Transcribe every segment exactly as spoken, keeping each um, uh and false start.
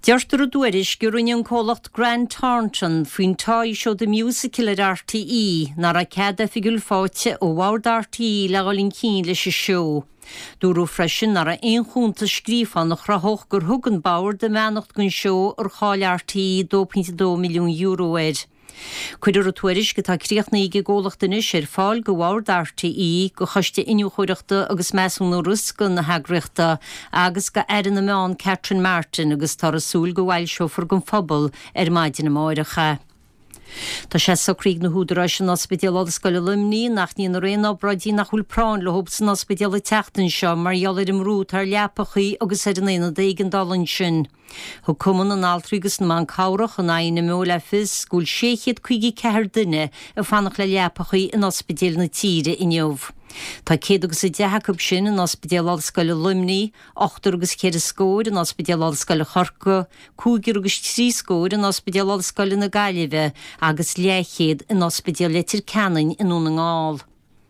Deartar a dúiris gur union cólacht Grant Thornton faoin táid seo de musical ar R T E nar a cead a figul fáte ó bhard R T E le gáilín cín leis a seo. Dúrú freisin nar a ein chunta scrífan nach rathóch gur thugan báir de meannacht gon seo ar cháil R T E two point two milliún euro éid. Cuidir a tuairis go tá críochna ige ggólachtanis ar fáil go bhard R T E go choiste inniu chuireachta agus measún nó ruscan na heagriachta agus go airan na meán Catherine Martin agus tar a súl go bhhail seofar gon phobal ar maidin na máirecha. Tá sé sacríg na húdará sin ospidéal agus scoile lumní nach ní na réon ábradí nach chuil prán le hób san ospidéal i teachtain seo mar eolir im rút ar leapachaí agus ar an éana dégan dalan sin. Thu cuman an altrúgus na man cáireach an aine mó le fis gúil séchiad chuigi ceithir duine a fannach le leapachaí in ospidéal na tíre inniuh. Tá céad agus i deachab sin in ospidéal agus scoile lumní, ochtar agus céad a scóir in ospidéal agus scoile chorca, cúgir agus trí scóir in ospidéal agus scoile na Gaillimhe agus léchéad in ospidéal letir Canan in ún an ngáil.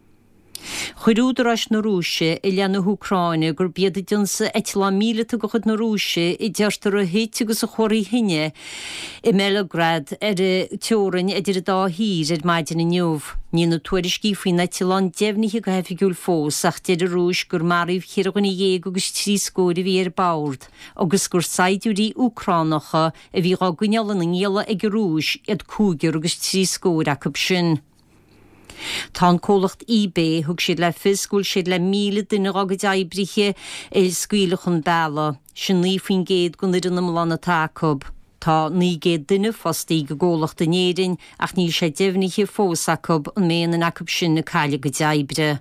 Chuirúdarás na Rúise i leanna Húcráine gur bead dionsa eitla míle go chud na Rúise i deartar a héit agus a choirí hinne i Melograd ar a teorainn idir a dá hír ar maidin in neomh. Ní na tuairis gífaoin eitlan defnithe go hefigúil fós ach dead a Rúis gur maríomh chiagan i dhéag agus trí scóir a bhí ar báird agus gur saidúí Ucránacha a bhí gá gwinealan an ngéala ag a Rúis iad cúgur agus trí scóir acab sin. Tá cólacht eBay thug siad le fisgúil siad le míle duine agad ebriche il scuilechan bella, sin ní faoin géad gon idir na mlána tácob. Tá ní géad duine fostí go ggólacht a néirin ach ní sé defnithe fós acob an méan an acob sin na caile go ebre.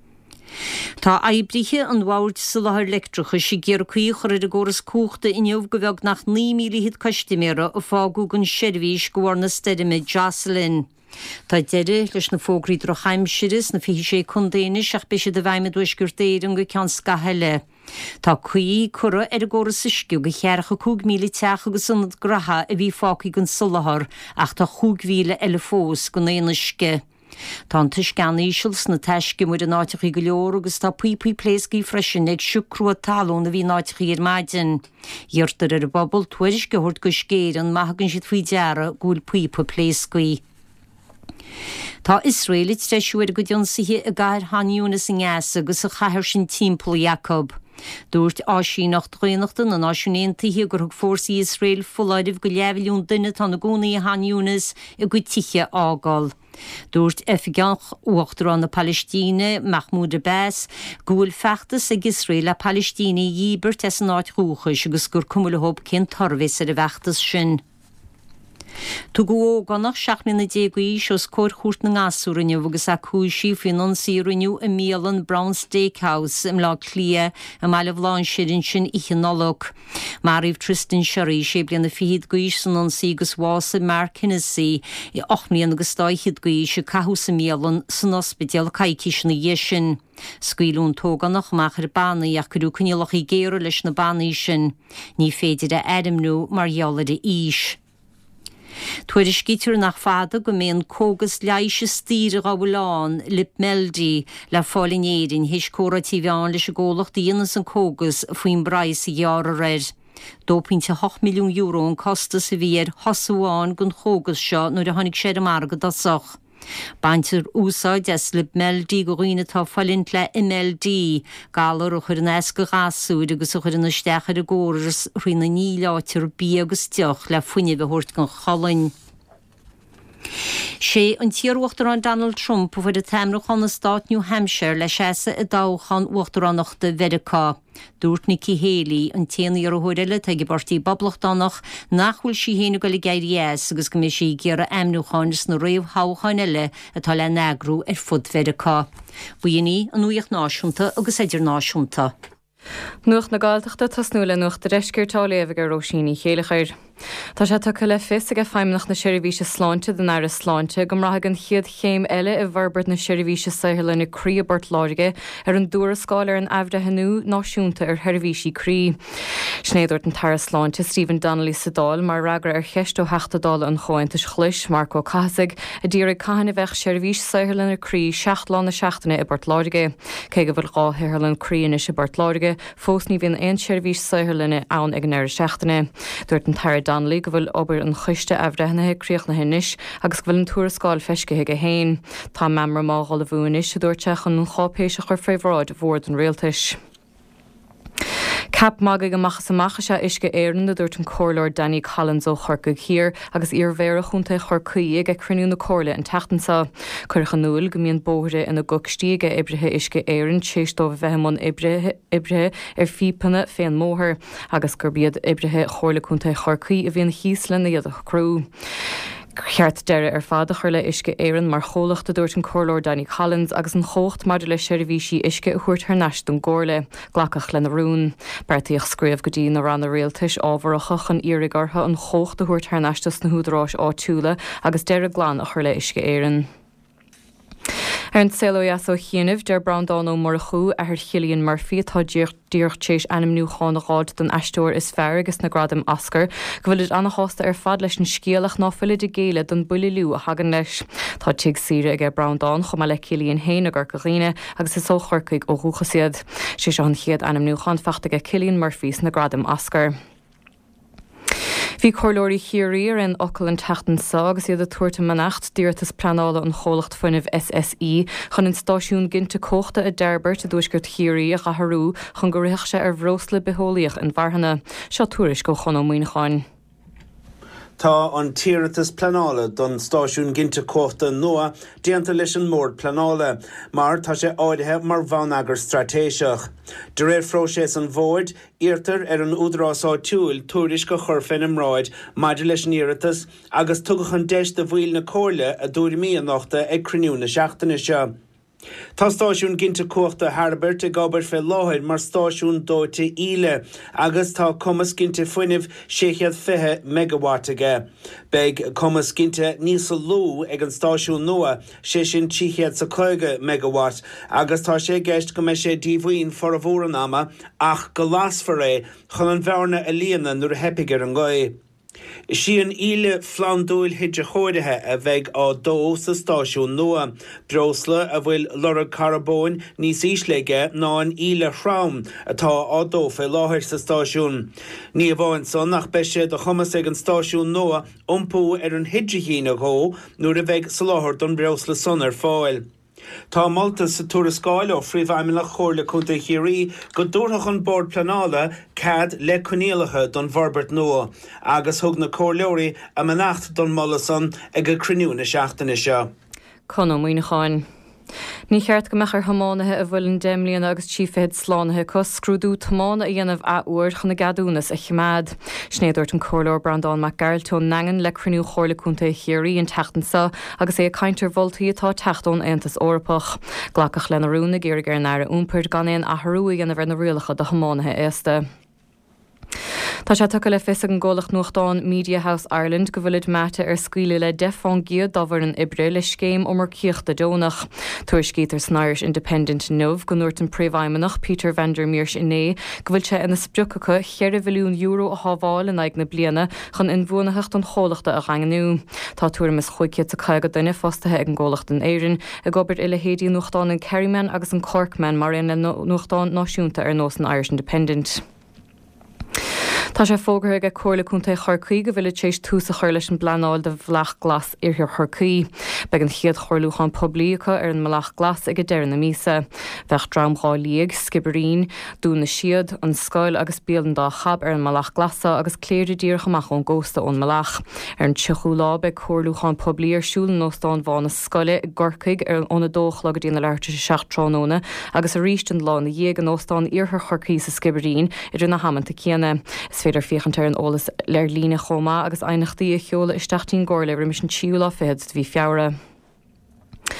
Tá ebriche an bhhaid sa lethir lectracha sé ggéar chuíochar ar a ggóras cúchta inniuh go bheag nach ní míle hit costiméra a fágú gon seirbhís go bhar na steirime Jocelyn. Tá deire leis na fógraí droch heimsiris na fi sé chundéine ach be sé de bhaime dúis gur déirean go cean scaheile. Tá chuí cura ar a ggóras isciú go chearcha cúg míle teach agus sanad gratha a bhí fácaí gon sulahar ach tá chúg míle eile fós go éanaisce. Tá tuis gan ísils na teisce muid an áitichaí go leor agus tá puipuí pléiscí freisin ag siúcrú talún na bhí náitichaí ar maidin. Dheartar ar a bobbal tuairis go thuirt go scéir an maithagann siad faoi deara gúil puipu pléiscaí. Tá Israelit treisiúir go dionsaithe a gaiir haniúnas in gáasa agus a chaithir sin timppla Jacob. Dúirt áisínacht dhaoinachta na náisiúnéontaithe gur thug fórsaí Israel foláidimh go leabhliún duine tá na gcónaí a haniúnas i go tithe ágáil. Dúirt efigach uachtarrán na Palestíne Mahmoud Abbas gúil feachtas ag Israel a Palestíne dhíbert as an áit rúchas agus gur cumúla thóp cén tarvis ar a bheachtas sin. Tu go óganach seachna na déagaí seos cóir chuirt na ngasúraniu agus a chúisí fin an síúraniu i Mélan Brown Steakhouse im lá clia a meile bhláin sirin sin ichanolog. Maríomh Tristan Sherry sé blian na fiad goís san an sígus bhása Mark Hennessy i ochnaíon agus stáichiad goís se cathú sa Mélan san ospidéal caiiciis na dhéisin. Scuilún tóganach mach ar bannaí ach gurú cunialach i géire leis na bannaí sin. Ní féidir a éirimnú mar eolar a ís. Tuairis gítir nach fada go mbeadh cógas leise stíre á bhláán lip meldi le fálinéirin his córatí bheán leis a ggólacht díanas an cógas faoin brais i ghear a réir. two point eight milliún euro an costa sa bhí ar thosaúáin gon chógas seo nuair a tháinig sé amargad asach. Baintir úsáid as lip meldi go roiine tá fallint le M L D galar o chur an esca gasúid agus o chur an istechar a góras roiine ní láitir bí agus teoch le fuine bheithirt gan chalainn. Sé an tíorhuachtar an Donald Trump bfuair a teimrach an na stát New Hampshire le séasa a dáchan uachtaránachta Vericá. Dúirt Nikki Haley an téanaí ar a thuirile teag bartaí bablachtanach nachhfuil sí héanú go le gairías agus go mé sí ggéar a amnúcháinis na réomh háchain eile atá le neagrú ar fud Vericá. Buíoní an nuíoch náisiúnta agus idir náisiúnta. Nuach na gáilteachta tasnúla nuach de reisgurtá léamh go Róisíní chéalachair. Tá sé tucha le fis a go feimnach na seirbhíse sláinte den air sláinte, go mrath an chiad chéim eile i bharbert na seirbhíse saoile na críobart láige ar an dúra scáil ar an abhde hanú náisiúnta ar theirbhísí crí. Snéadúirt an tar sláinte Stephen Donnelly Sadáil mar ragra ar cheistó heachtadála an chointas chluis Marco Casig a ddíra caihanna bheith seirbhís saoile na crí seachtláin na seachtainna i bart láige. Cé go bhfuil gáthirlan críanna i bart láige, fós ní bhíon aon seirbhís saoile ann ag an air seachtainna. Dúirt an tar Donnelly go bhfuil obair an chuiste abhreithnathe críochna inis agus go bhfuil an túra scáil feiscithe go héin. Tá memra má gála bhuainis a dúirteach an chápéise chur fréomhráid bhór an réaltais. Cap mag go machchas amachcha se isce éan na dúirt an cóirleir Danny Collins ó chorca hir agus ar bhéire chunta chorcaí ag cruniú na cóirla an teachtansa. Cuircha núil go mbíonn bóithre ina gogtíige ibrithe isce éan séistómh bheithamón ibrithe ar fípanna féin móthir agus gur bíad ibrithe chóirla chunta chorcaí a bhíon híoslan na iad a chrú. Cheart deire ar fada chuir le isce éan mar cholacht a dúirt an cóirleir Danny Collins agus an chocht mar le seirbhísí isce a chuirt th neist don gcóirla ghlacach le na rún. Bertaíoch scríomh go dtí na ran na réaltais ábharachach an iirigartha an chocht a chuirt th neistas na húdráis áitiúla agus deire glan a chuir le isce éan. Ar an Saolas ó Chéanamh deir Brandán ó Murchú a th Cillian Murphy atá díochtéis anam nniu chánaáid don eistúir is fearr agus na gradam Oscar, go bhfuil anna hásta ar fad leis an scéalach náfuile de géile don buliú a hagan leis. Tá tiag sire ag Brandán chumá le Cillian héin a gur goghine agus is ó chorcaig ó thuchasiad. sé se an chiad anam nniu chan feachta ag Cillian Murphys na gradam Oscar. Bhí cóirlóirí chiaí ar an ocail an teachtan sa agus iad a tuairta manacht díirtas planála an cholacht fuinmh S S I chun an stáisiún ginnte cóchta a d'Erbert a dúisgurt chiaí a chatharú chun go riach sé ar bhrósla beholíoch an bharhanna. Seo tuairis go chun ó muoineáin. Tá an tíretas planála don stáisiún ginnte cóchta nua déanta leis an mór planála, mar tá sé áirithe mar bhainagar stratéiseach. De réir fróisés an bhóid, íirtar ar an údrásá túil túris go chur féin amráid maidir leis an íretas agus tugach an deis de bhhuiil na cóirle a dúir míonachta ag cruniú na seachtainna seo. Tá stáisiún ginnte cóchta Harbert a gabair fé láthir mar stáisiún dóite íle agus tá cumas ginnte fuinmh séchead fiche megawatt aige. Beg cumas ginnte níos lú ag an stáisiún nua sé sin tríchéad sa chuige megawatt agus tá sé gceist go mé sé díomhaoin for a bhór an ama ach go lasfar é chun an bhearna a líana nuair a hepigar an gáid. Is sí an íle flandúil hidre chóirithe a bheith á dó sa stáisiún nua. Brosla a bhfuil lora carbón níos ísleige ná an íle chrám atá á dó fé láthir sa stáisiún. Ní a bhain son nach beise de chumas ag an stáisiún nua iompú ar an hidre hína gó nuair a bheith sa láthir don brosla son ar fáil. Tá Malta sa túra scáil ó phríomhfheidhmeanna chóirla chunta chiaí go dúrthach an bord planála cad le conéalacha don bharbert nua agus thug na cóirleoirí a manacht don mollasan ag go cruniú na seachtainna seo. Chun ó muoineáin. Ní cheart go mechar thománathe a bhfuil an déimlíon agus tífehead slánathe cos scrúdú tomána a dhéanamh áúir chun na gadúnas a chiméad. Snéadúirt an cóirleoir Brandán McGarrett nangan le cruniú chóirla chunta chiaí an teachtansa agus é a caiintear voltaí atá teachtón Aontas Eorpach. Ghlacach le na rúna géirigh ar náire úmpairt gan éon athrú a dhéanamh ar na rialacha de thománathe éasta. Tá sé tucha le fis an ggólach nuachtáin Media House Ireland go bhfuilid mete ar scuile le defán giad dábhar an ibre le scéim ó mar cíochta dónach. Tuair scítar san Irish Independent Nov go nuirt an príomhaimeach Peter Vandermeers inné go bhfuil sé ina spriúcacha cheir bhiliún euro a hábháil in ag na bliana chun in bhuanachacht an chólachta a ranganú. Tá tuair is chuiciad a caigad duine fostathe ag an ggólacht an éireann a gobert ile héadí nuachtáin an Kerryman agus an Corkman mar in le nuachtáin náisiúnta ar nós an Irish Independent. Tá sé fógartha ag cóirla chunta chorcaí go bhfuil sééis túsa chuir leis an blaáil de bhlach glas irthir chorcaí. Beag an chiad chorlúchan poblíocha ar an mlach glas ag go deir na mísa. Bheith dramháilíag, skiberín, dúna siad, an scoil agus béalan dá chab ar an mlach glasa agus cléir dír chamach ón gósta ón mlach. Ar an tichú lá beag chorlúchan poblí ar siúlan nóstáin bhána scoile gorcaig ar óna dóch le go dtíana leirte seach trónóna agus a ríist an lá na dhéag an nóstáin irthir chorcaí sa skiberín idir na hamananta chéana. Féidir fiochantar an ólas leir lína chomá agus einachtaí a cheola isteachtaín ggóirla rimis an tíúla fed bhí feabhra.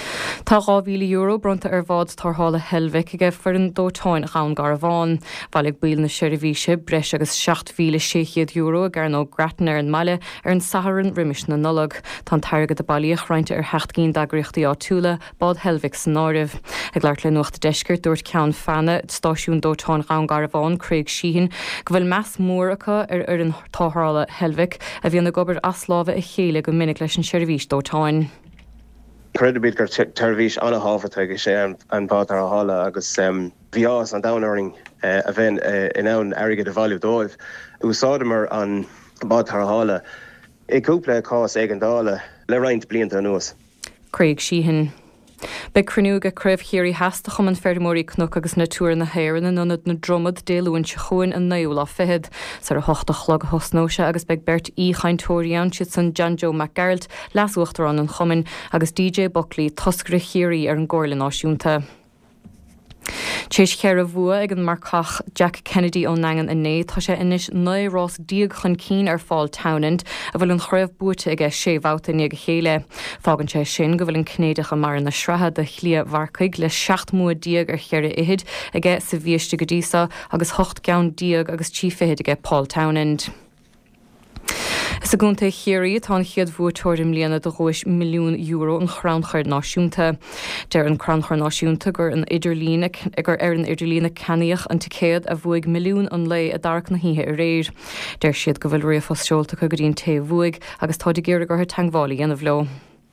Tá gáhíle euro bronta ar bhád tarthála Helvic ige for an dótáin ran gar bháin, bhalig bíl na seirbhíse breis agus seacht mhíle séchiad euro gar nó gratan ar an meile ar an saharan rimis na nullag, tá tairgad a bailíoch reinte ar hecht cín dagriachtaí á túla bád Helvic san áirih. Ag leart le nuachta deisceir dúirt ceann fanna stáisiún dótáin ran gar bháin Craig Sheehan go bhfuil meas móracha ar ar an tarthála Helvic a bhí na gobar aslábha i chéile go minic leis an seirbhís dótáin. Credibit gur tervís anna háfata go sé an bát ar a hála agus bhíás an downering a bhein in ann airigad a bhailú dóibh. Úsáidimar an bát ar a hála i cúpla cás ag an dála le roinnt blianta an nuas. Craig Sheehan. Be cruniú go cruibh chéirí heasta chum an fermóí cnoc agus na túir na héiranna nonad na dromad déúin se chuin an naúla fihead sa a hochta chlog hosnóise agus beag bert í chaintóíán siad san John Joe McGarrett lasúachtar an an chumin agus D J Buckley toscra chéirí ar an ggóirla náisiúnta. Téis chear a bhua ag an marcach Jack Kennedy ó Nangan a né tá sé inis nárás díag chun cín ar fáil townend a bhfuil an chraibh búte ige séhhata ní go chéile. Fágann sé sin go bhfuil an cnéidecha mar na srathe de chlia bharcaig le seacht mua díag ar chearra iad ige sa bhíiste go dísa agus hocht gan díag agus tífihead ige Paul Townend. Is a gúnta chéirí tá chiad bhuatóirim líana do rois milliún euro an chranchair náisiúnta. Deir an chranchair náisiúnta gur an idirlína gur ar an idirlína caníoch an ticéad a bhuaig milliún an lei a darach na híthe ar réir. Deir siad go bhfuil riamh fosisiolta go dtíon ta bhuaig agus tá de géir gur tanghálaí anamh leo.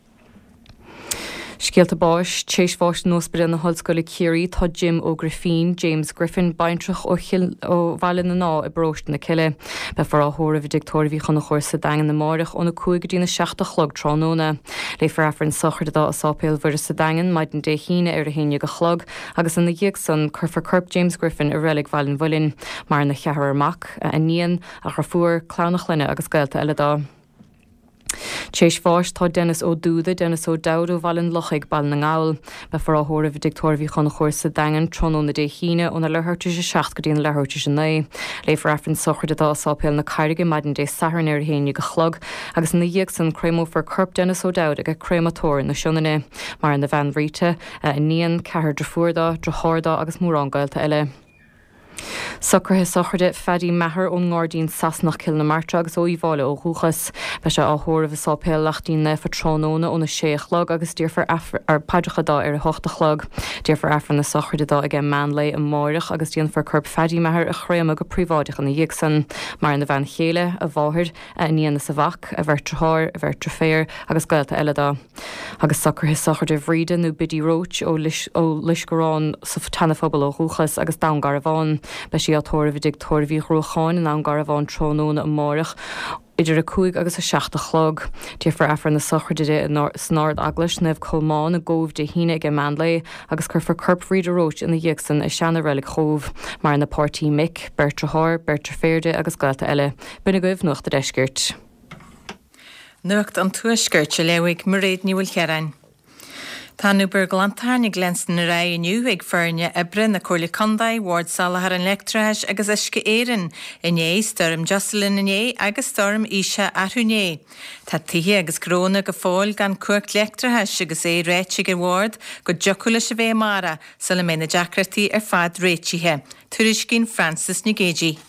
Scialta báis, téis bháis nósbred na hallscoile Curie tá Jim O'Griffin, James Griffin, baintrach ó bhaile na ná i bróist na ciile. Be far áthóra bhí dictóir bhí chuna chuir sa dagan na máireach óna cuaig dína seachta chlog trónóna. Le far afran sochar dá a sápéil bhur sa dagan maid an déhíine ar a héine go chlog, agus an na dhéag san chur curb James Griffin a relic bhailin bhuilin, mar na cheathar amach a níon a chufuair clánach linne agus gailta eile dá. Téis bháis tá Dennis ó Dúda, Dennis ó Dowd ó bhailin lochaig ball na ngáil, be far áthóra bhí dictóir bhí chuna chuir sa dagan trónó na déhíine óna lethirte sé seacht go dtíon lethirte sé né. Le far afran sochar dá sápéil na cairige maid an dé saharn ar héine go chlog, agus na dhéag san crémó far curb Dennis ó Dowd ag crématóir na siúnaine, mar an na bhean rite a níon cethir de fuairda, de háirda agus mórrán gailta eile. Sucrthe sochirde fedí methar ón ngáirdín sasnach cil na martra agus ó íháile ó chuchas, be se áthóra bh sápéil leachtaín le fa trónóna óna séchlog agus díorfar ar paidrachadá ar a hochtachlog. Díorfar afran na sochirtedá ag man lei an máireach agus díon far curb fedí methar a chréime go príváideach an na dhéag san, mar in na bhean chéile a bháthir a níon na sa bhach a bhar trethir a bhar treféir agus gailta eile dá. Agus sucrthe sochirde bhríde nó bidí roach ó lisgurrán sa tanafobal ó chuchas agus dangar a bháin. Be sí átóir bhí dictóir bhí chrócháin in an gar bháin trónóna an máireach idir a cúig agus a seachta chlog. Díorfar afran na sochirde snard aglas nefh colmáin a ggóibh de híine ag man lei agus chur far curb Frida Roach in na dhéagsan i seanna relic chomh, mar na pártaí Mick, Bertrathir, Bertraféirde agus gailta eile. Buna goibh nuachta deisgirt. Nuacht an tuaisgirt se leigh mar réad níúil chearain. Tá nu burglantarnig glenstan na ra iniu ag fearne ibre na Cúrla Condaid, Ward Salahar an Lectrathis agus isce éireann iné storm Jocelyn iné agus storm Isha Arhuné. Tá tithe agus gróna go fáil gan cuairt Lectrathis agus é réite gur Ward go joculla se bheith mara sa le mé na deacratí ar fad réitithe. Tuairis cinn Francis Nigéji.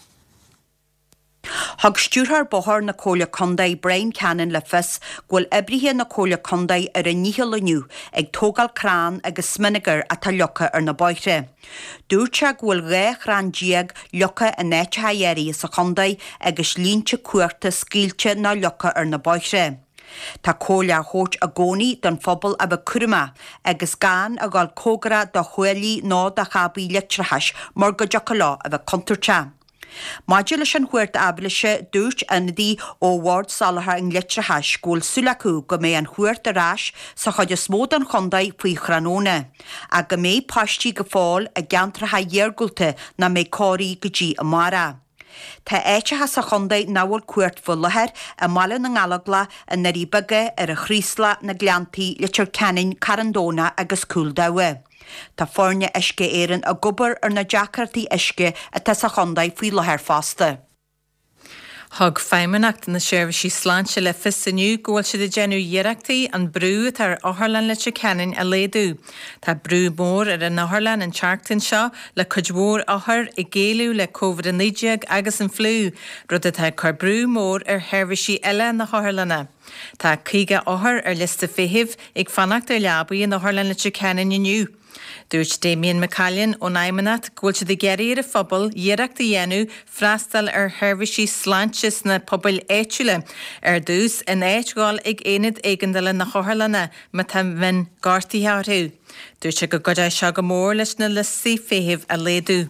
Thg stúrthar bothar na Cúrla Condaid Brian Cannon le fis ghfuil ibrithe na Cúrla Condaid ar a níhil aniu ag tógáil crán agus sminigar a tá leocha ar na báithre. Dúirte ghfuil ré chrán díag leocha a néite haéirí sa Condaid agus línte cuairta scíilte ná leocha ar na báithre. Tá cóla hót a gcónaí don phobal a bheith curma agus gan a gáil cógra do chuilí ná de chabí Lectrathis mar go deocha lá a bheith conturte. Maidir leis an chuirt abalise dúirt anadí ó Ward Salahar an Lectrathis gúil sulacú go mé an chuirt arás sa chuide smód an Condaid faoi chranóna, a go mé pastí go fáil a geantratha dhéargulta na mé cóirí go dtí a mara. Tá éitethe sa Condaid náhfuil cuairt fullathir a mala na ngalagla a naríbaga ar a chrísla na gleantaí le tir ceannin Carandóna agus Cúldawe. Tá fórne isce éireann a gobar ar na deacartaí isce a tá sa Condaid faoi láthair fásta. Thug feimanacht na seirbhísí sláinte le fisiniu ggóil siad i genú dhéireachtaí an brú tar Átharlan le Trecannin a léadú. Tá brú mór ar an Átharlan an teachtain seo le cuidmhór áthair i géalú le COVID nineteen agus an flú, rud atá chuir brú mór ar seirbhísí eile na Átharlanna. Tá cíige áthair ar lista fihibh ag fannacht ar leabaí an Átharlan le Trecannin inniu. Dúirt Damien McCallion ó Naimanat ghfuil siad i geirí ar a phobal dhéireachta dhéanú freastal ar seirbhísí sláintes na pobal éitiúla ar dús in éitgáil ag éad éigandala na Átharlanna me tá bhain gáirtaí áthú. Dúirt sé go gcuid seo go mór leis na listaí fihibh a léadú.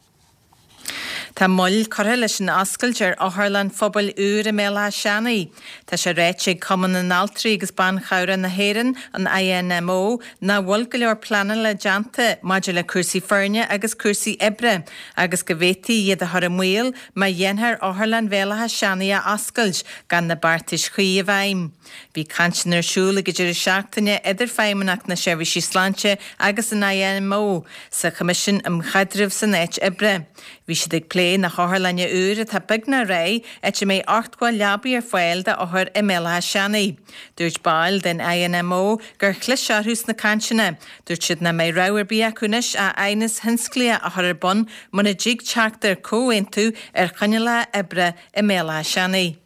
Tá moll cortha leis an ascailt ar Átharlan phobal úr a méla seanaí. Tá sé réit sé cuman an altrií agus ban chomhra na héireann an I N M O na bhfuil go leor planan le deanta maidir le cuasaí feirne agus cuasaí ibre agus go bhhétaí iad a thar mhuiil má dhéanthar Átharlan bhélatha seanaí a ascailt gan na bartais chuí a bhaim. Bhí cantin ar siúla go deireadh seachtaine idir feimanacht na seirbhísí sláinte agus an I N M O sa comisisin am chadrimh san éit ibre. Bhí siad ag plé na Átharlanne úr a tá bigna ré et mé artgáil leabaí ar foiil de áthar i mélatha seanaí. Dúirt bail den I N M O gur chluisearthús na cantinne. Dúirt siad na mé ráir bí acunis a aonas hinsclia a thar bon muna dig teachtar cóhaintú ar chaneala ibre i mélatha seanaí.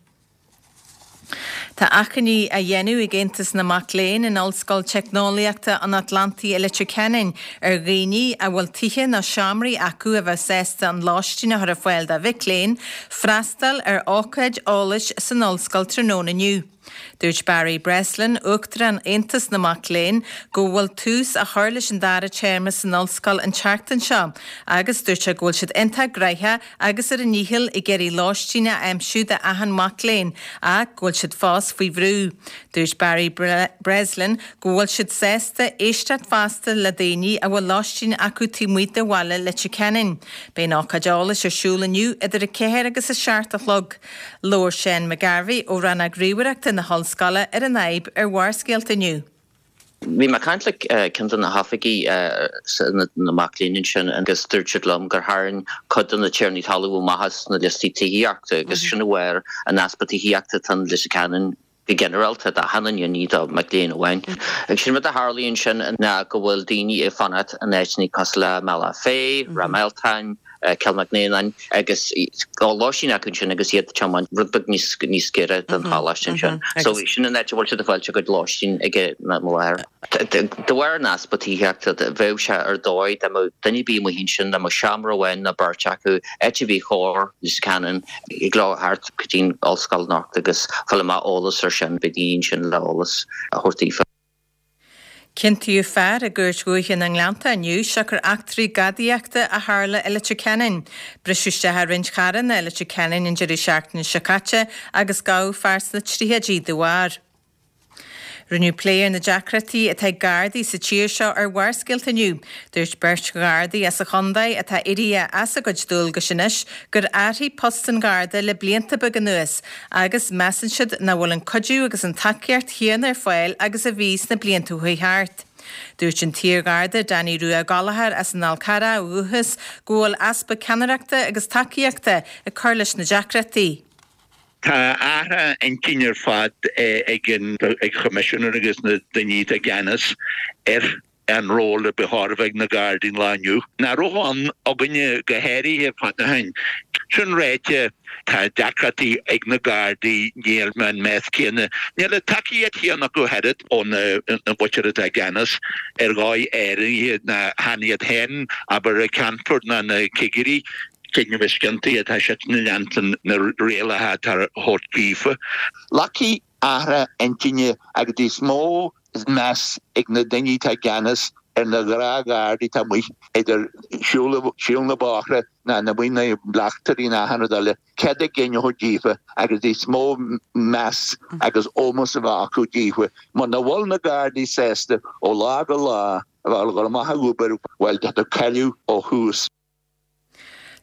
Tá achaní a dhéanú i ggéantas na Macléin in Ollscoil Technoliaachta an Atlantaí eile Trecannin ar ghaoní a bhfuil tithe na seamraí acu a bheith sésta an láistína thar a foiil de bheith léin, freastal ar ócaid álais san Ollscoil Tróna Nniu. Dúirt Barry Breslin uachtar an Aontas na Macléin go bhfuil tús a chuir leis an dara chairma san Ollscoil an teachtain seo, agus dúirt sé ghfuil siad inta greithe agus ar a níhil i geirí láistína aimsiú de ahan Macléin a ghfuil siad fás faoi bhrú. Dúirt Barry Bre- Breslin go bhfuil siad sésta éisteat fásta le daoine a bhfuil láistína acu tímuoite bhaile le Trecannin. Bé nácadálas ar siúla nniu idir a céir agus a seart a chlog. Lord Shane McGarvey ó ranna gríomhaireachta na Hallscala ar an naib ar warscéalta nniu. Bhí mar caiintlik cinnta na hafaigí na Macléinin sin agus dúirt lom gur tharn chudan na tíirní talú maithas na listí tííachta agus sin bhhair an aspaí híachta tan leis canan the generalta da hanan you need of Maclean wine. Ag sin mit a Harlíonn sin na go bhfuil daoine i fanat an éitní cos le Mala Fé, Rameltain, Kelmacnéan agus gáláisín acinn sin agus iad teamán rudbeg níos níos céire den hálaistin sin. So sin an éitir bhfuilte a bhfuilte go láistín ige na mhair. Dohar an aspatííachta bheith se ar dóid am duine bí mo hín sin am seaamra bhain na barteacu éitir bhí chóir is canan i gláthart chutín Ollscoil Nocht agus fuil má ólas ar sin bedín sin le ólas a thuirtífa. Cintíú fear a gúirt gúithin an Glanta aniu seachar actrií gadaíachta a tharla eile Trecannin. Brisúiste a rinch charan eile Trecannin in deirí seachtain Secate agus gá fears na tríhéidí de bhar. Rinneú pléir na Jackratí atá gardaí sa tíir seo ar warscéalt aniu. Dúirt Bert gardaí as a chundaid atá iria as a goid dúil go sinis gur airthaí postan garda le blianta bag an nuas agus measan siad na bhfuil an codú agus an taceart chéan ar fáil agus a bhís na bliantú chuí thart. Dúirt an tír garda Danny Rua Gallagher as an Alcara uthas ggóil aspa ceannareachta agus takeíochta a chur leis na Jackratí. Tá ára an cinnear fad ag ag commissioner agus na daoine a gceannas ar an ról a betharbhaig na Gardaín lániu. Na rohan aganne go héirithe fad na hain. Sin réite tá Jackratí ag na Gardaí níl man meas céanna. Níl a takeíocht chéanna go head ón na butcher a gceannas ar gáid éirí na haniad hen aber a Canford na na Kigirí. Cynnig fysgynti a ta siat na lantan na reala ha tar hort gifa. Lucky ara engineer ag di smó mas ag na daoine ta ganas ar na gra gardi ta mui idir siúla bachra na na bhuina blachtarí na hanadala ced ag genne hort gifa agus di smó mas agus ómas a bhacu gifa. Ma na bhil na gardi sésta ó lá go lá a bhil go maitha gúbar bhil dat a caliú ó hús.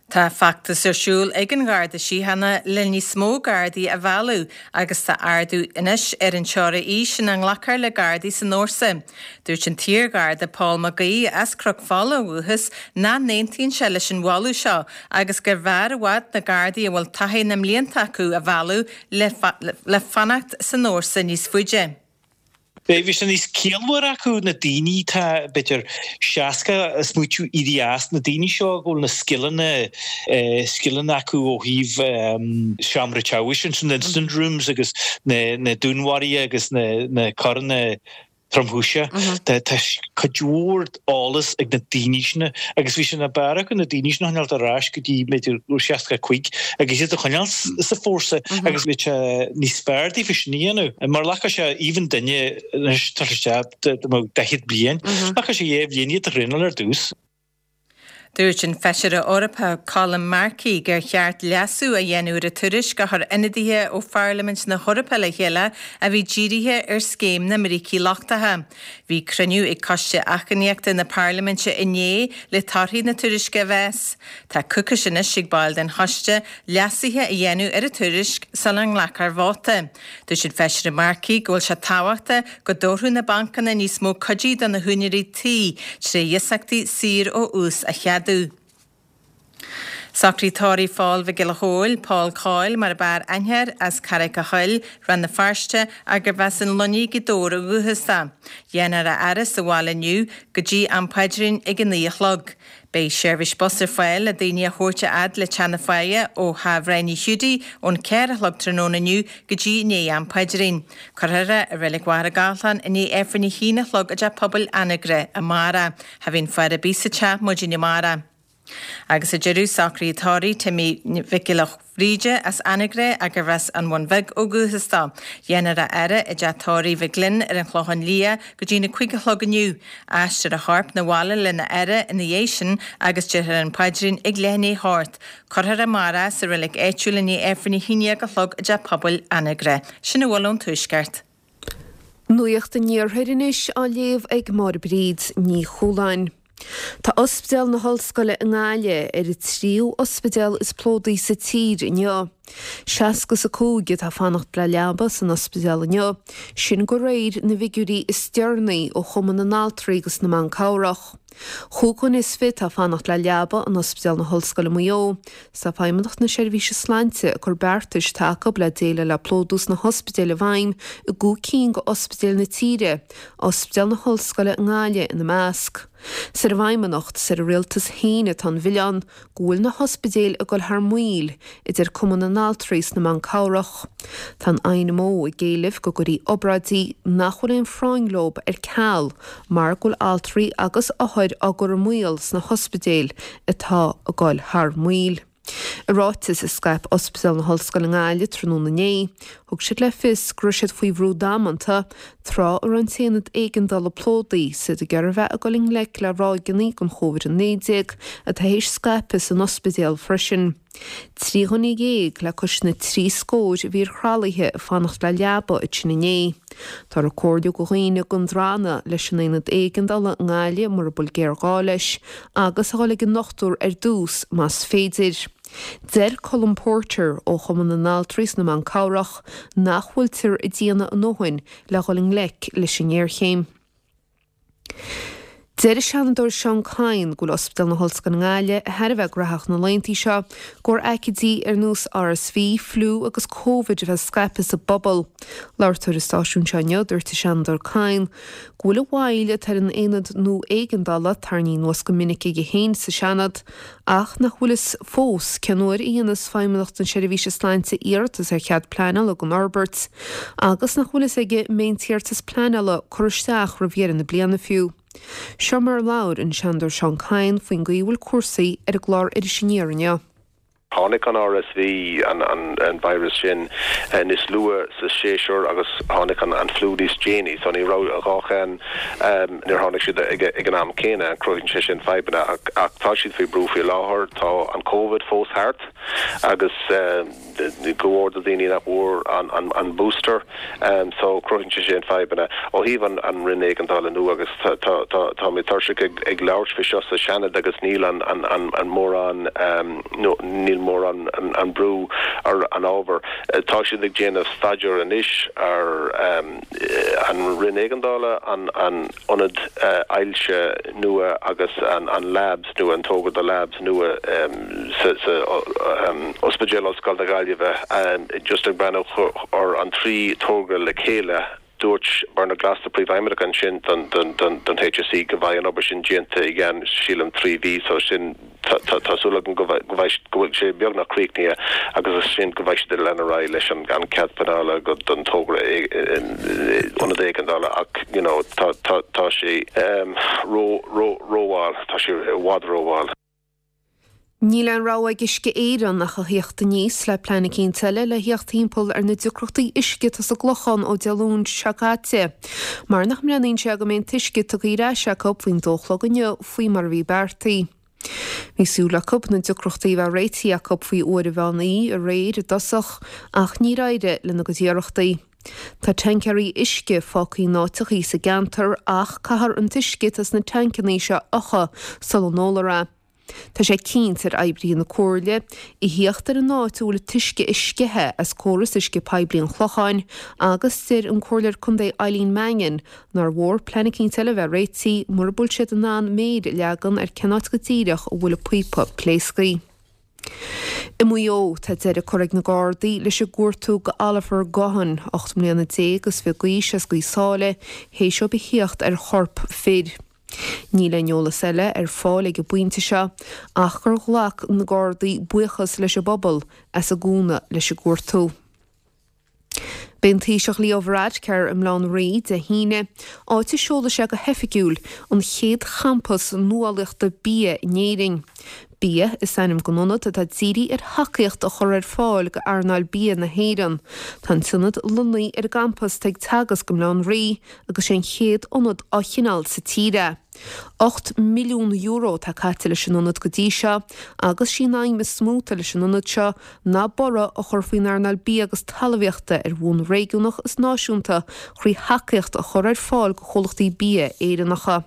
Tá factas arsúil ag an garda sí hena le ní smó gardaí a bhealú agus tá ardú inis ar an teora í sin an lachar le gardaí san Nórsa. Dúirt an tír garda Paul Magaí as crug fála bhuachas ná néontaíonn se leis an bháú seo agus gur bhar a bhhaid na gardaí a bhfuil taithí na mlíonta acu a bhealú le, fa le fannacht san Nórsa níos fuide. Vi sin is keelwer acu na daoine tá bitir seaca smúú ideas na daoine seo ggóil na skillan skillan acu ó híh seamra tehaisi san instant rooms agus na dúnhaí agus na carna tramhúise Tá cadúir álas ag na daoine agus bhí sin na bara na daoine hannealt a rás go dtí méidir ú seaca chuig agus iad a chuineal sa fórsa agus bhí ní spéirdí fi sníanú. Mar lecha sé even duine tarteab dehiad blian, lecha sé éh bhíine a rinneal ar dús. Dúirt an feisire orpa Colin Markey gur cheart leasú a dhéanú a turis go thar inadíthe ó Parliament na Thorpa le chéile a bhí ddíirithe ar scéim na Miricí Lochtathe. Bhí cruniú ag coiste achcaníochta na Parliamente inné le tarthaí na turis go bheits. Tá cuca sinna sig bail den hoiste leasúthe a dhéanú ar a turis san an lechar bháta. Dúirt an feisire Markey ghfuil se táhachta go dórthú na bancanna níos mó codí don na húnirí tí sé dhiosachtaí sir ó ús a chead. Secretárí fáil bhí Gilahóil Paul Coyle mar bar einher as Carrick a Hull ran na farste a gur bheits an loní godóra bhuachasta. Dhéanar a aras a bháil aniu go dtí an paidirín ag an níochlog. Bei seirbhís bosar fáil a daoine a chóirte ad le teanna fáile ó Havraini Húdaí ón ceir a chlog tróna aniu go dtí né an paidirín. Corthire a bhfuil ghuara gálan in ní efraní hína chlog a de pobl anagre a mara, ha bhín fear a bísate mudine mara. Agus a Jeru Secretárí Timmy Vicilach Ríide as anagre a gur bheits an bhain bheith ó gúthastá. Dhéanar a aire i deatóirí bheith glynn ar an chlochan lia go dtína chuig a chlog aniu. Aistir a harp na bhála le na aire in dhéisian agus dear an paidirín ag lénaí háirt. Corthar a mara sa rilig éitiúil ní éifrní híine go chlog a de pobl anagre. Sinna bhfuilún tuisceart. Nuacht a níorthirinis á léamh ag mar bríd ní choláin. Tá ospidéal na hallscoile in Gáile ar i tríú ospidéal is plódaí sa tír inneo. Seascas a cóge tá fannacht le leaba san ospidéal inneo. Sin go réir na bhigurí is stearnaí ó chuman an altraígus na man cabhrach. Chúchan is fit tá fannacht le leaba an ospidéal na hallscoile muo. Sa feimimeach na seirbhíse sláinte a gur beartais take le déile le plódús na hospidéal a bhaim i gcúcín go ospidéal na tíre, ospidéal na hallscoile in Gáile in na measc. Sir bhaimimeacht sir rialtas héine tan bhilleán gúil na hospidéal a goil thar muil idir cuman an altraíos na man cabhrach. Tá aine mó i ggéileh go gurí obradí nachfuil éon fráinglób ar ceall mar gúil altraí agus áthid a gur muils na hospidéal atá a goil thar muil. A rátas is Skype ospidéal na hallscoile in Gáile tróna né, thug siad le fis gruisiad faoi bhrú dámanta trá ar an téanad éigean dal a plódaí siad a gur bheith a goling le le ráigeannaí gon chóir an néideag a tá hééis Skype is an ospidéal freisin. Trí chunig géig le cosna trí scóid bhír chrálaithe a fannacht le leaba i tna né. Tá a cóirdiú go dhaoine gon drána leis an éanad éigean dal in Gáile mar a bulgéir gáis agus a gháil an nochtúr ar dús más féidir. Der Colin Porter ó chuman an altraíos na man cabhrach nachhfuil tir i dtíana an nóhain le gholing lec leis sin éirchéim. Deir seanadúir Sean Cain gúil ospidéal na hallscoile in Gáile a theirbheith grathach na laontaí seo gur aicidí ar nús R S V, flú agus Covid a bheith Skype is a bobbal. Leirtear is stáisiún seo dúirta seanadúir Cain gúil a bhaile tar an éanad nó éigandala tarní nuas go minic ige héin sa seanad ach nach bhfuil is fós ceanúir íonas feimimeacht an seirbhíse sláinte iartas ar chead pleanal a go Norbert agus nach bhfuil is ige méontíartas pleanala choristeach ra bhéar na bliana fiú. Seo mar laur an seanadúir Sean Cain faoin gaohfuil cuasaí ar a glár ar i sinéireanne. Hánig an R S V an, an, an virus sin en is lua sa séisiúr agus hánig an, an flúdís géni, so ni rá ráchan um, nir hánig si ag an am céine an croinn sé sin feibena ag, ag tá siad fi brúfi láhar tá an COVID fós hart agus um, gohórda daoine nach bhór an, an, an booster um, so croinn sé sin feibena ó híh an, an rinne an dála nu agus tá mé tarse ag, ag lauert fi seo sa Shannon agus níl an, an, an, an mór an um, no, níl mór an, an, an brú ar an ábhar. Uh, tá siad ag déanamh staidir an isis ar um, an rinne an dála an, an onad uh, ailse nua agus an, an labs nua an tógad the labs nua um, sa, sa um, ospidéal oscail na Gaillimhe um, just ag brenn or an trí tóga le chéile dúirt barna glasta príomh an sin don don H S E go bhaid an obair sin dianta igen sílam trí ví so sin tásúla go bhfuil sé beag nach críicnia agus sin go bhaid de lena ra leis an an cead penála go don tógra ona déag an dála ach you know tá sé róháil tá sé bhád róháil. Níl an rá ag isce éan nach a hiochtta níos le plena cínteile le hiocht timppel ar na dúcrochtaí isce a glochan ó dealún seagáte. Mar nach mleanaín se go mén tuisce tu ire se cop faoin dóchla gonne faoi mar bhí bertaí. Ní súla cop na dúcrochtaí bh réití a cop faoi uair bhenaí a réir dosach ach ní raide le na go dtíarachtaí. Tá tankeirí isce fácaí náitichaí sa gantar ach cahar an tuisce as na tancaní se ocha solonólara. Tá sé cínt ar eibríon na cóirle i hiochttar an náitiúla tuisce iscethe as córas isce peblion chlocháin agus tir an cóirleir chundé Eileen Mangan nar mhór plena cínteile bheith réití mar bhfuil siad an ná méid leagan ar cenát go tíireach ó bhfuil puipa pléiscaí. I muo tá deire choraigh na Gardaí leis a gúirtú go alafar gahan ocht mbliana déag gus bheith gaois as gaoisála hééis seo bhíocht ar chorp fid. Ní le neola selle ar fáil ag buinte seo ach gur ghlach na Gardaí buchas leis a bobbal as a gúna leis a gúirtú. Ben tíiseach líomhráid ceir am lán réid a híine áite seola se go hefigiúil an chéad champas nualaachta bí néing. Bí is sanim gononad a tá díri ar hacaíocht a chur ar fáil go arnáil bí na héan. Tá tunad lunaí ar gampas teag tagas go lán rí agus sé chéad onad á chinál sa tíre. ocht milliún euro tá caite leis an onad go dtí seo agus sí naim me smúta leis an onad seo ná bora a chur faoin arnáil bí agus talmhaíochta ar bhún réigiúnach is náisiúnta chuí hacaíocht a chur ar fáil go cholachtaí bí éireannacha.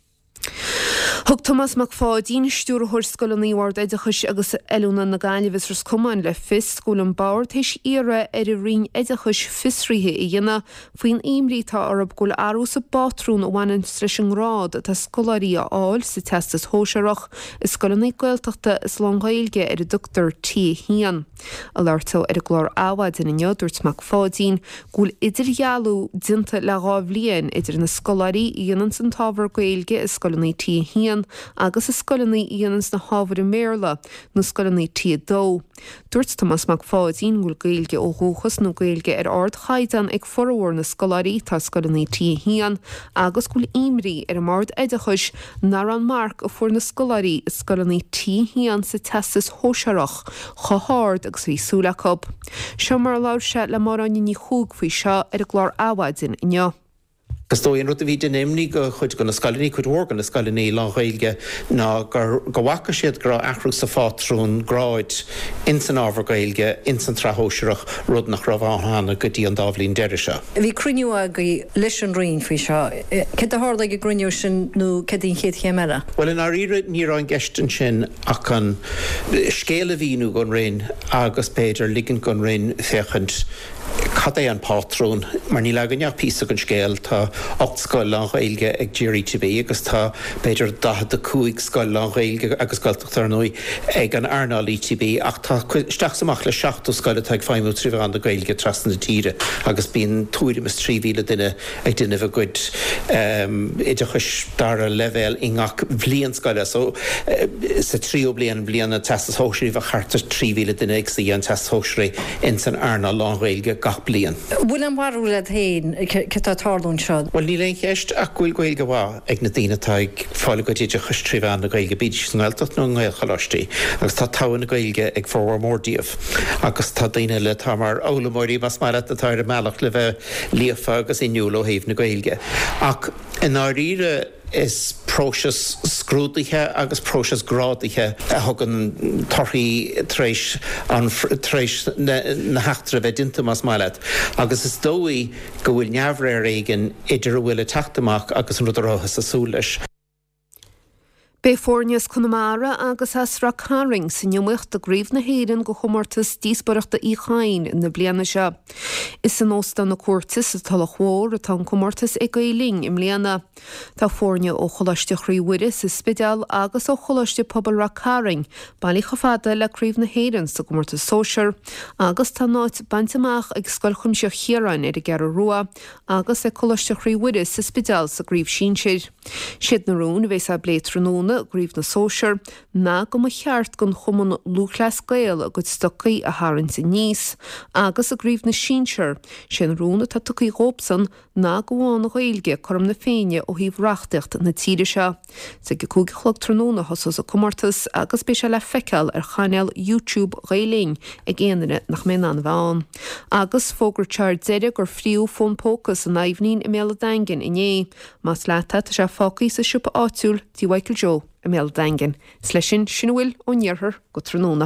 Thug Thomas McFadín stúr thuirscoil an íhhar éidechas agus eúna na Gaillimhe ras cumáin le fis scúil an báir teis ire ar i rion éidechas fisríthe i dhéine faoin imrítá arab gúil arú sa bátrún ó bhhain leis an rád tá scolarí a áil sa testas hóiseach is scoilnaí gailteachta is Longailge ar a Dr T Hían. A leirtá ar a glár áhaid in neadúirt McFadín gúil idirghealú dinta le gá bblion idir na scolarí dhéanaan san tábhar Gailge is scoilnaí T Hían agus is scoilnaí dhéanans na hábhar i méla nó scoilnaí tí dó. Dúirt Thomas McFadín gúil Gailge ó dhúchas nó Gailge ar ard chaidan ag forhór na scolarí tá scoilnaí Tí Hían agus gúil imrí ar mard éidechas nar an marc a fuair na scolarí is scoilnaí Tí Hían sa testas hóiseach chothard agus bhí súlacab. Seo mar láir se le mar an ní chúg faoi seo ar a glár áhaidin inneo. Gus dó an rud a bhí den éimní go chuid go na scalaní chuid hór go na scalaní Longailge ná gur go bhacha siad gur achrú sa fátrún gráid in san ábhar Gailge in san trethóiseach rud nach raibh go dtí an dábhlín deire seo. Bhí cruinniú a go leis an rion faoi seo. Cé a hála go gruniú sin nó cedín chéad chéimara? Well in áíre ní an gestan sin ach an scéala bhíú gon réin agus Péidir ligan gon réin féchant cad é an pátrún mar ní leganneach pí an scéal tá ocht scoil Longailge ag Jerry T B agus tá beidir da de cúig scoil Longailge agus galteachtar nui ag an Arnáil T B ach tá steach samach le seachtú scoile ag feimú trí an de Gailge trasna tíre agus bíon túirim is tríhíle duine ag duine bh good idechas dar a level ingach bblion scoile so sa tríú blian blianana testas hóisií bh charta tríhíle duine ag sa an test hóisií in san Arnáil Longailge gach blian. Bhfuil an warú le hain tá tálún seo. Well ní leon cheist ach bhfuil goil go bhá ag na daine táid fála go déidir chus tríomhán na gailge bíd snáiltat nó ngail chalátí, agus tá táhan na gailge ag fóhar mórdíomh, agus tá daine le tá mar ólamóirí mas mar a táir meach le bheith líofa agus inniuúil ó héomh na gailge. Ach in áíre is próses scrúdaithe agus próses grádaithe a thugan torthaí tréis an tréis na heachtra bheith dinta mas maiile. Agus is dóí go bhfuil neamhréir éigen idir a bhfuil a teachtamach agus an rudarátha sa súlais. Bé fórneas Connemara agus asra Caring sin nemuocht a gríomh na héireann go chomórtas díosbaireachta í chain in na bliana se. Is an ósta na cuartas a tal chóir atá chomórtas ag gaoling im léana. Tá fórne ó cholaiste chríomhuiris is spidal agus ó cholaiste pobl ra Caring, bailí chofada le gríomh na héireann sa chomórtas sóisiir, agus tá náid bantamach ag scoilchum se chiaran ar a gar rua, agus ag cholaiste chríomhuiris is spidal sa gríomh sínsir. Siad na rún bheits a bléit ranóna gríomh na sóisiir, ná go mo cheart gon chuman lúchlas gael a go stocaí a háann sa níos, agus a gríomh na sínsir, sin rúna tá tucaí gópsan ná go bháin gailge chum na féine ó híomh reachtacht na tíide se. Sa go cúgi chlog tróna hosos a comórtas agus bé se le feiceal ar chaneal YouTube gailing ag éanaine nach mé an bháin. Agus fógur teir deire gur fríú fón pócas an naimhnín i méle daingin iné, mas leta tá se fácaí sa siúpa áitiúil tí Michael Joe i méle daingin. Sleisin sin bhfuil ó nearthar go tróna.